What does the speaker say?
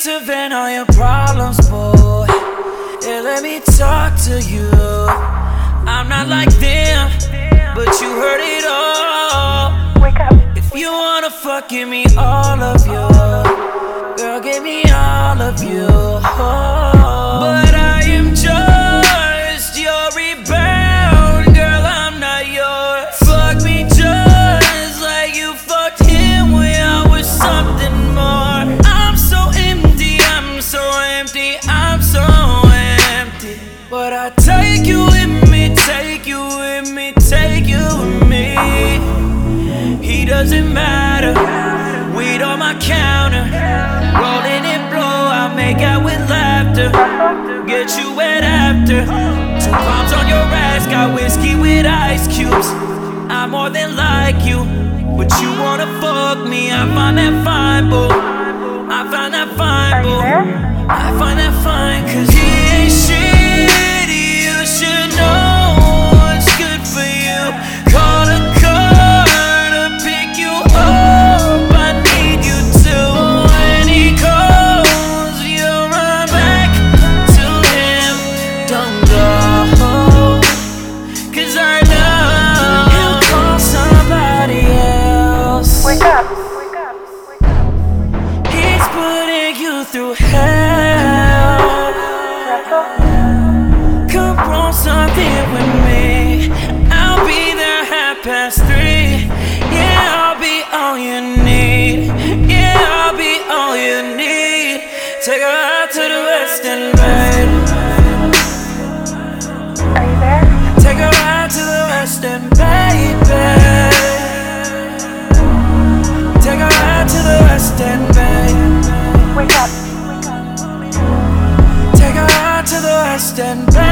to vent all your problems, boy. Yeah, let me talk to you. I'm not like them, but you heard it all. Wake up. If you wanna fuck, give me all of you. Girl, give me all of you. But I am just your rebound. Girl, I'm not yours. Fuck me just like you fucked him when I was something more. I'm so empty, I'm so empty, I'm so empty. But I take you with me, take you with me, take you with me. He doesn't matter, weed on my counter. Rolling it blow, I make out with laughter. Get you wet after. 2 palms on your ass, got whiskey with ice cubes. I'm more than like you, but you wanna fuck me. I find that fine, boo. I find that fine, boo. I find that fine, cause he ain't shit. You should know what's good for you. Call a car to pick you up. I need you to. When he calls, you run back to him. Don't go, cause I know he'll call somebody else. Wake up. He's putting you through hell. Come on, something with me. I'll be there 3:30. Yeah, I'll be all you need. Yeah, I'll be all you need. Take her out to the West End, babe. Are you there? Take her out to the West End, baby. Take her out to the West End, babe. Wake up. Take her out to the West End, baby.